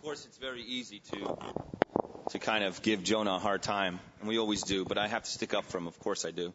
course, it's very easy to kind of give Jonah a hard time, and we always do, but I have to stick up for him. Of course I do.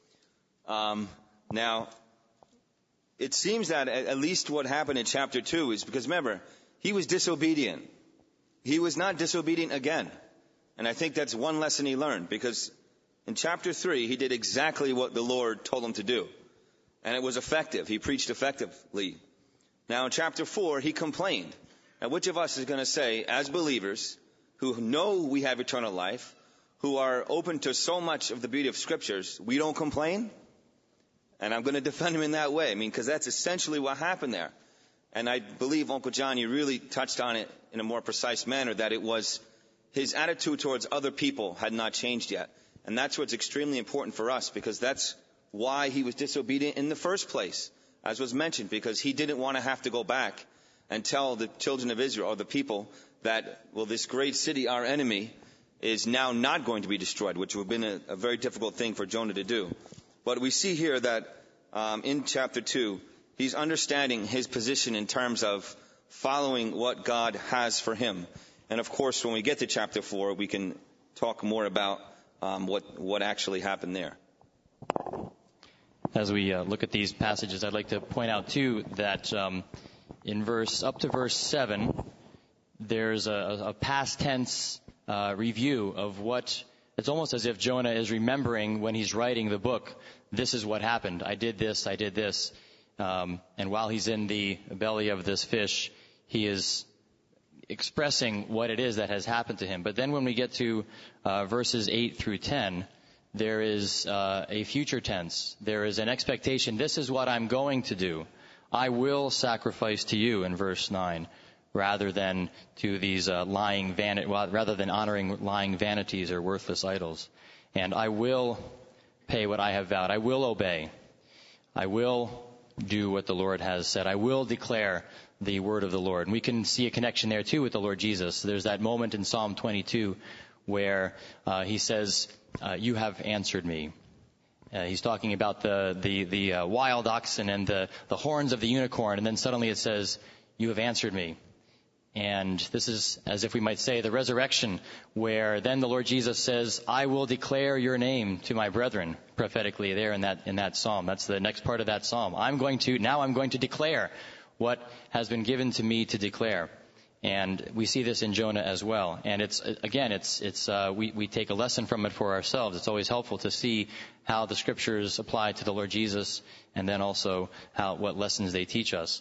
Now, it seems that at least what happened in chapter 2 is because, remember, he was disobedient. He was not disobedient again. And I think that's one lesson he learned, because in chapter 3, he did exactly what the Lord told him to do. And it was effective. He preached effectively. Now, in chapter 4, he complained. Now, which of us is going to say, as believers who know we have eternal life, who are open to so much of the beauty of Scriptures, we don't complain? And I'm going to defend him in that way. I mean, because that's essentially what happened there. And I believe, Uncle John, you really touched on it in a more precise manner, that it was his attitude towards other people had not changed yet. And that's what's extremely important for us, because that's why he was disobedient in the first place, as was mentioned, because he didn't want to have to go back and tell the children of Israel, or the people, that, well, this great city, our enemy, is now not going to be destroyed, which would have been a very difficult thing for Jonah to do. But we see here that in chapter 2, he's understanding his position in terms of following what God has for him. And of course, when we get to chapter 4, we can talk more about what actually happened there. As we look at these passages, I'd like to point out too that in up to verse 7, there's a past tense review of what. It's almost as if Jonah is remembering when he's writing the book, this is what happened. I did this. And while he's in the belly of this fish, he is expressing what it is that has happened to him. But then when we get to verses 8 through 10, there is a future tense. There is an expectation. This is what I'm going to do. I will sacrifice to you in verse 9. Rather than to these rather than honoring lying vanities or worthless idols. And I will pay what I have vowed. I will obey. I will do what the Lord has said. I will declare the word of the Lord. And we can see a connection there too with the Lord Jesus. There's that moment in Psalm 22 where he says, you have answered me. He's talking about the wild oxen and the horns of the unicorn. And then suddenly it says, you have answered me. And this is, as if we might say, the resurrection, where then the Lord Jesus says, I will declare your name to my brethren, prophetically there in that psalm. That's the next part of that psalm. I'm going to declare what has been given to me to declare. And we see this in Jonah as well. And we take a lesson from it for ourselves. It's always helpful to see how the scriptures apply to the Lord Jesus, and then also what lessons they teach us.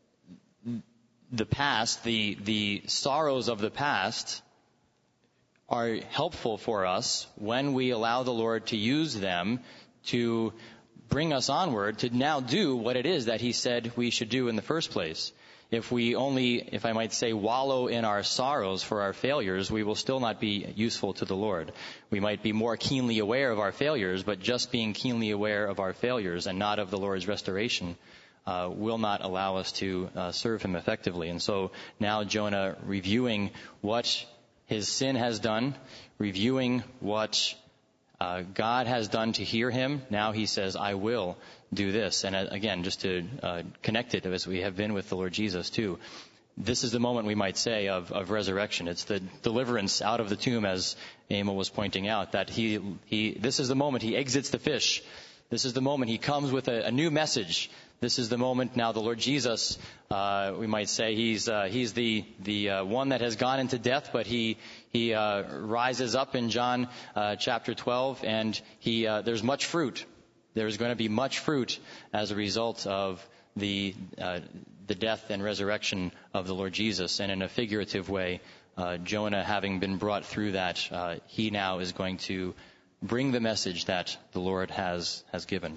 The past, the sorrows of the past are helpful for us when we allow the Lord to use them to bring us onward to now do what it is that He said we should do in the first place. If we only, if I might say, wallow in our sorrows for our failures, we will still not be useful to the Lord. We might be more keenly aware of our failures, but just being keenly aware of our failures and not of the Lord's restoration will not allow us to serve Him effectively. And so now Jonah, reviewing what his sin has done, reviewing what God has done to hear him, now he says, I will do this. And again, just to connect it as we have been with the Lord Jesus too, this is the moment, we might say, of resurrection. It's the deliverance out of the tomb, as Emil was pointing out, that this is the moment he exits the fish. This is the moment he comes with a new message. This is the moment now the Lord Jesus, we might say, he's the one that has gone into death, but he rises up in John chapter 12, and there's much fruit. There's going to be much fruit as a result of the death and resurrection of the Lord Jesus. And in a figurative way, Jonah, having been brought through that, he now is going to bring the message that the Lord has given.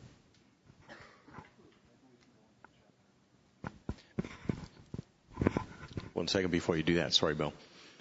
One second before you do that. Sorry, Bill.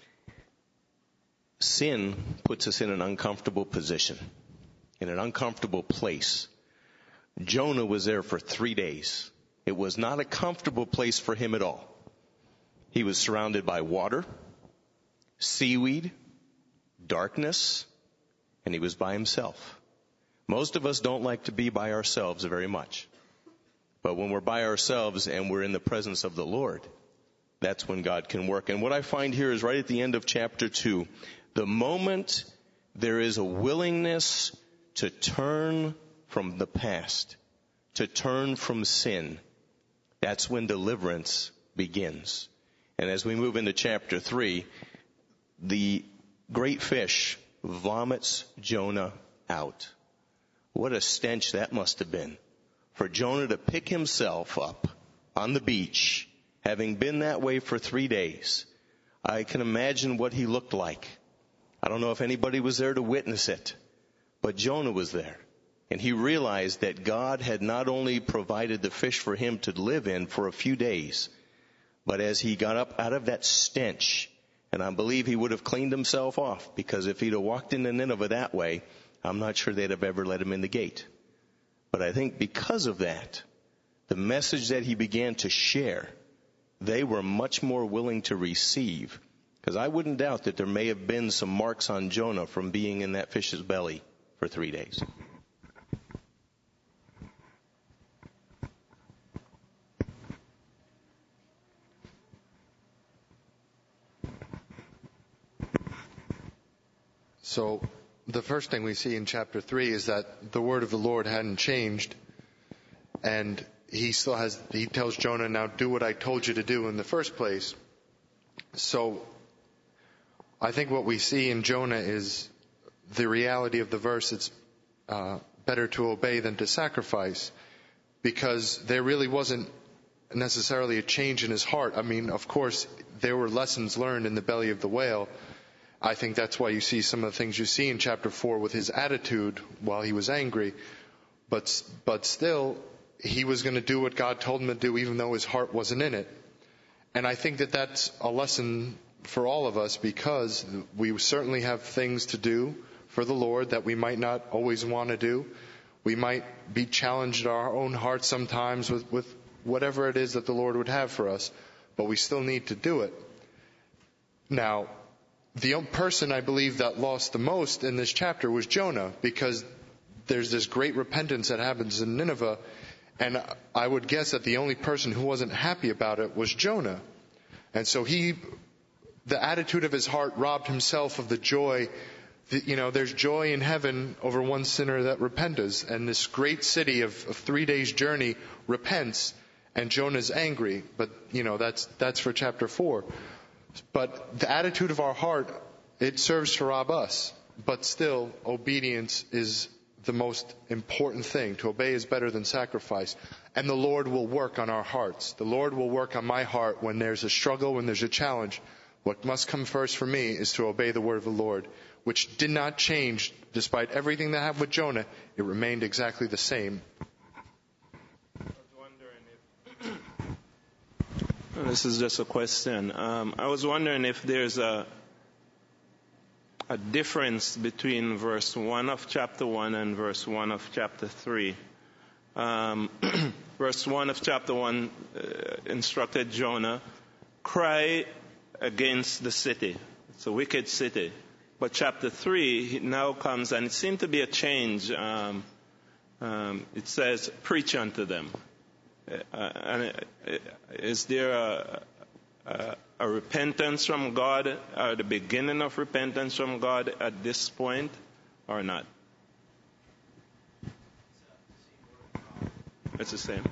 Sin puts us in an uncomfortable position, in an uncomfortable place. Jonah was there for 3 days. It was not a comfortable place for him at all. He was surrounded by water, seaweed, darkness, and he was by himself. Most of us don't like to be by ourselves very much. But when we're by ourselves and we're in the presence of the Lord, that's when God can work. And what I find here is right at the end of chapter 2, the moment there is a willingness to turn from the past, to turn from sin, that's when deliverance begins. And as we move into chapter 3, the great fish vomits Jonah out. What a stench that must have been for Jonah to pick himself up on the beach, having been that way for 3 days. I can imagine what he looked like. I don't know if anybody was there to witness it, but Jonah was there. And he realized that God had not only provided the fish for him to live in for a few days, but as he got up out of that stench, and I believe he would have cleaned himself off, because if he'd have walked into Nineveh that way, I'm not sure they'd have ever let him in the gate. But I think because of that, the message that he began to share, they were much more willing to receive. Because I wouldn't doubt that there may have been some marks on Jonah from being in that fish's belly for 3 days. So the first thing we see in chapter 3 is that the word of the Lord hadn't changed, and he tells Jonah, now do what I told you to do in the first place. So I think what we see in Jonah is the reality of the verse. It's better to obey than to sacrifice, because there really wasn't necessarily a change in his heart. I mean, of course, there were lessons learned in the belly of the whale. I think that's why you see some of the things you see in chapter 4 with his attitude while he was angry. But still, he was going to do what God told him to do, even though his heart wasn't in it. And I think that that's a lesson for all of us, because we certainly have things to do for the Lord that we might not always want to do. We might be challenged in our own hearts sometimes with whatever it is that the Lord would have for us, but we still need to do it. Now, the person I believe that lost the most in this chapter was Jonah, because there's this great repentance that happens in Nineveh, and I would guess that the only person who wasn't happy about it was Jonah. And so the attitude of his heart robbed himself of the joy. There's joy in heaven over one sinner that repents, and this great city of 3 days' journey repents, and Jonah's angry. But that's for chapter 4. But the attitude of our heart, it serves to rob us. But still, obedience is the most important thing. To obey is better than sacrifice. And the Lord will work on our hearts. The Lord will work on my heart when there's a struggle, when there's a challenge. What must come first for me is to obey the word of the Lord, which did not change despite everything that happened with Jonah. It remained exactly the same. This is just a question. I was wondering if there's a difference between verse 1 of chapter 1 and verse 1 of chapter 3. Verse 1 of chapter 1 instructed Jonah, cry against the city. It's a wicked city. But chapter 3 now comes, and it seemed to be a change. It says, preach unto them. Is there a repentance from God, or the beginning of repentance from God at this point, or not? It's the same.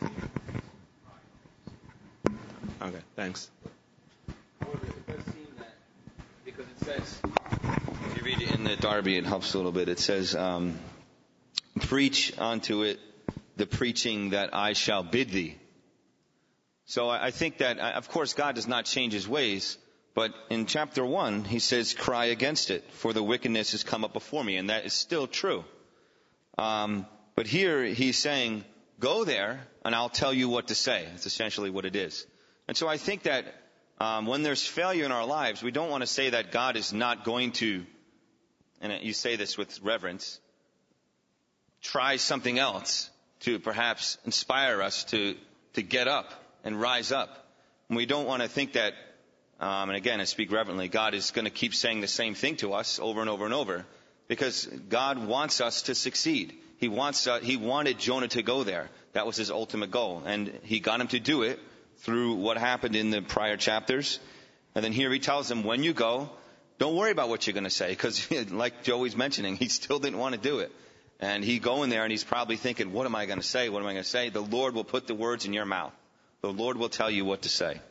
Okay, thanks. However, it does seem that, because it says, if you read it in the Darby, it helps a little bit. It says, preach unto it the preaching that I shall bid thee. So I think that, of course, God does not change his ways, but in chapter 1, he says, cry against it, for the wickedness has come up before me, and that is still true. But here he's saying, go there, and I'll tell you what to say. That's essentially what it is. And so I think that when there's failure in our lives, we don't want to say that God is not going to, and you say this with reverence, try something else to perhaps inspire us to get up and rise up. And we don't want to think that, and again, I speak reverently, God is going to keep saying the same thing to us over and over and over, because God wants us to succeed. He wanted Jonah to go there. That was his ultimate goal. And he got him to do it through what happened in the prior chapters. And then here he tells them, when you go, don't worry about what you're going to say, because like Joey's mentioning, he still didn't want to do it. And he going there and he's probably thinking, what am I going to say? What am I going to say? The Lord will put the words in your mouth. The Lord will tell you what to say.